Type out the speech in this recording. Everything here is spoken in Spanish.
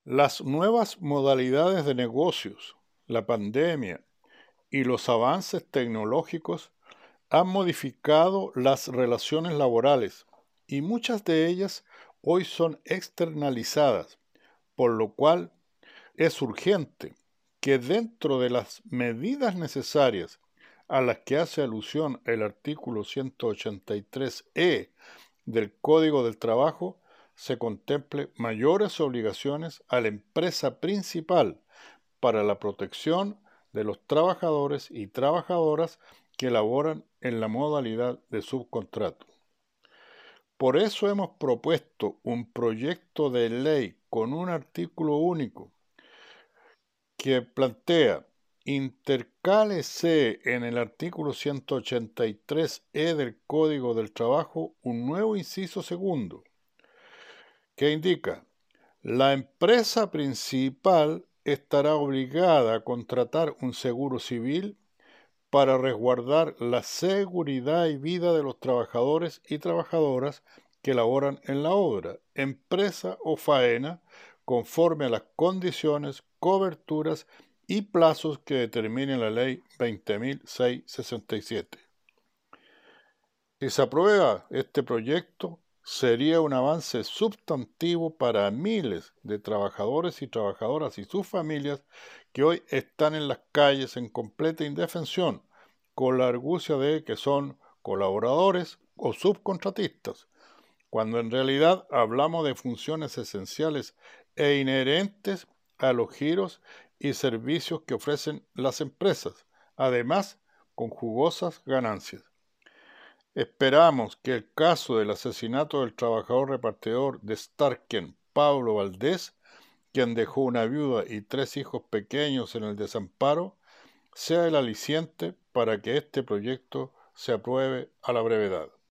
Las nuevas modalidades de negocios, la pandemia y los avances tecnológicos han modificado las relaciones laborales y muchas de ellas hoy son externalizadas, por lo cual es urgente que dentro de las medidas necesarias a las que hace alusión el artículo 183E del Código del Trabajo se contemple mayores obligaciones a la empresa principal para la protección de los trabajadores y trabajadoras que laboran en la modalidad de subcontrato. Por eso hemos propuesto un proyecto de ley con un artículo único que plantea: intercálese en el artículo 183E del Código del Trabajo un nuevo inciso segundo, que indica: la empresa principal estará obligada a contratar un seguro civil para resguardar la seguridad y vida de los trabajadores y trabajadoras que laboran en la obra, empresa o faena, conforme a las condiciones, coberturas y plazos que determine la Ley 20.667. Si se aprueba este proyecto, sería un avance sustantivo para miles de trabajadores y trabajadoras y sus familias que hoy están en las calles en completa indefensión, con la argucia de que son colaboradores o subcontratistas, cuando en realidad hablamos de funciones esenciales e inherentes a los giros y servicios que ofrecen las empresas, además con jugosas ganancias. Esperamos que el caso del asesinato del trabajador repartidor de Starken, Pablo Valdés, quien dejó una viuda y 3 hijos pequeños en el desamparo, sea el aliciente para que este proyecto se apruebe a la brevedad.